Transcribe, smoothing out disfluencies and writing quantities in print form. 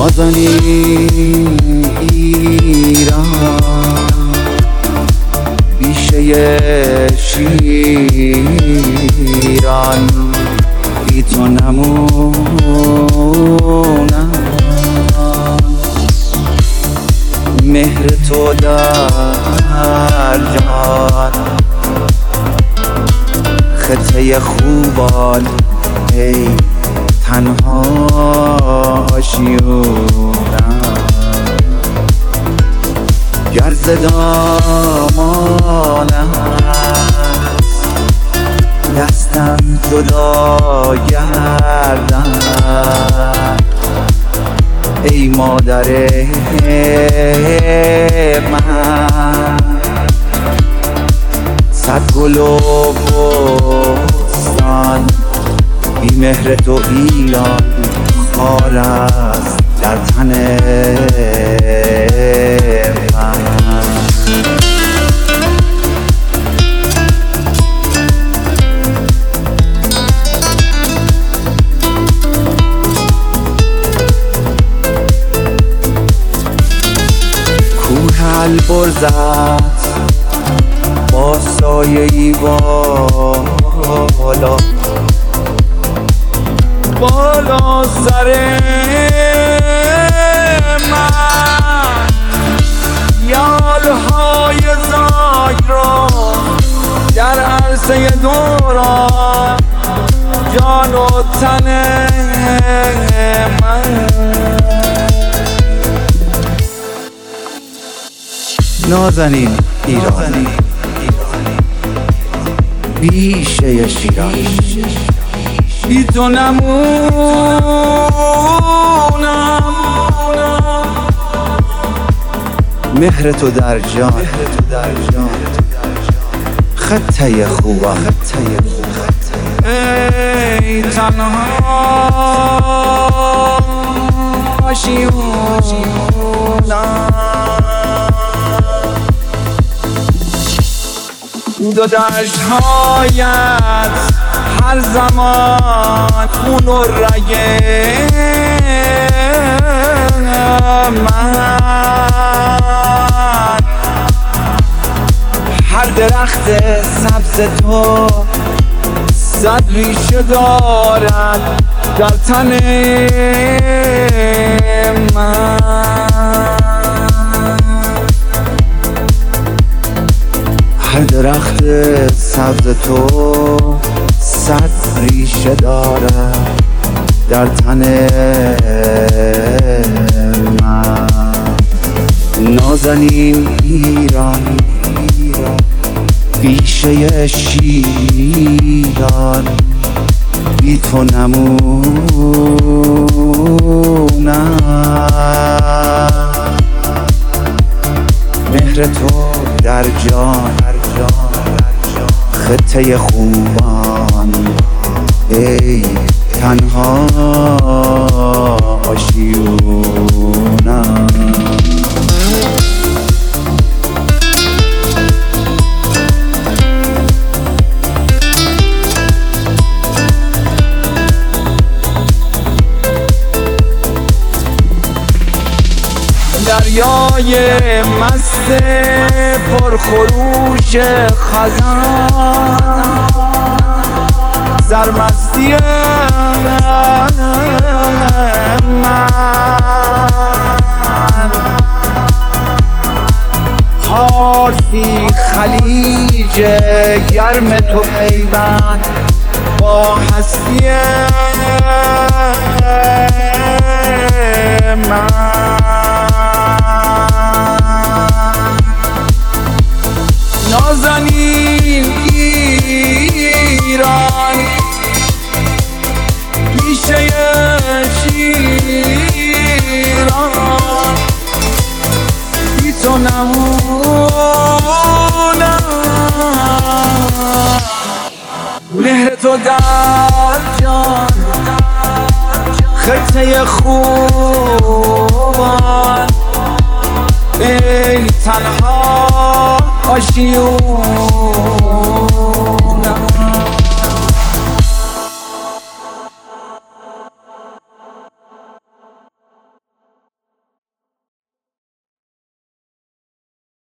نازنین ایران بیشه شیران، بی تو نمونم. مهر تو در جان خطه خوبان، ای تنها آشیونم. گر ز دامانم دستم جدا گردد، ای مادر من. صد گل و بستان بی مهر تو ایران خار است در تن من. کوه البرزت با سایه‌ای بالا سر من، یالهای زاگ را در عرصه دوران جان و تن من. نازنین ایران بیشه شیران، بی تو نمونم. مهر تو در جان خطه خوبان، ای تنها آشیونم. دو دشت‌هایت هر زمان خون و رگ من، هر درخت سبز تو صد ریشه دارد در تن من. هر درخت سبز تو صد ریشه دارد در تن من. نازنین ایران بیشه شیران، بی تو نمونم. مهر تو در جان خطه خوبان، ای تنها آشیونم. دریای مست پرخروش خزان، سرمستی من، پارسی خلیج گرم تو پیوند با هستی من. نازنین ایران بیشه شیران، بی تو نمونم. مهر تو در جان خطه خوبان، ای تنها آشیون.